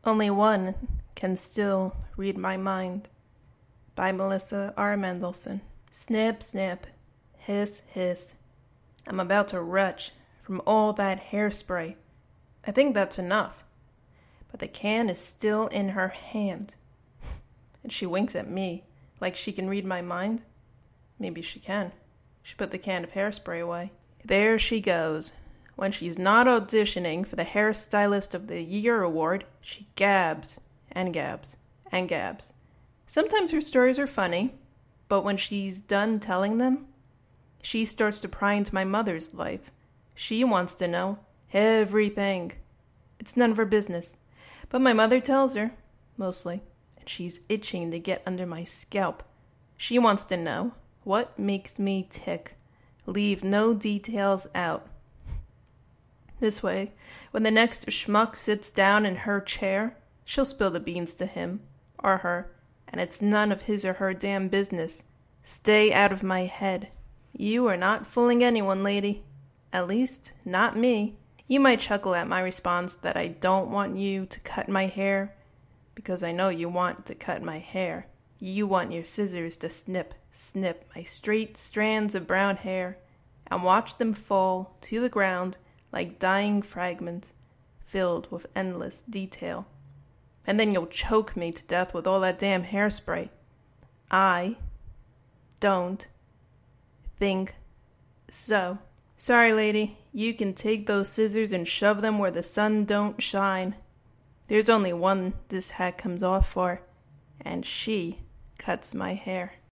Only one can still read my mind. By Melissa R. Mendelsohn. Snip, snip. Hiss, hiss. I'm about to retch from all that hairspray. I think that's enough. But the can is still in her hand. And she winks at me, like she can read my mind. Maybe she can. She put the can of hairspray away. There she goes. When she's not auditioning for the Hairstylist of the Year award, she gabs and gabs and gabs. Sometimes her stories are funny, but when she's done telling them, she starts to pry into my mother's life. She wants to know everything. It's none of her business, but my mother tells her, mostly, and she's itching to get under my scalp. She wants to know what makes me tick. Leave no details out. This way, when the next schmuck sits down in her chair, she'll spill the beans to him, or her, and it's none of his or her damn business. Stay out of my head. You are not fooling anyone, lady. At least, not me. You might chuckle at my response that I don't want you to cut my hair, because I know you want to cut my hair. You want your scissors to snip, snip my straight strands of brown hair, and watch them fall to the ground like dying fragments, filled with endless detail. And then you'll choke me to death with all that damn hairspray. I don't think so. Sorry, lady, you can take those scissors and shove them where the sun don't shine. There's only one this hat comes off for, and she cuts my hair.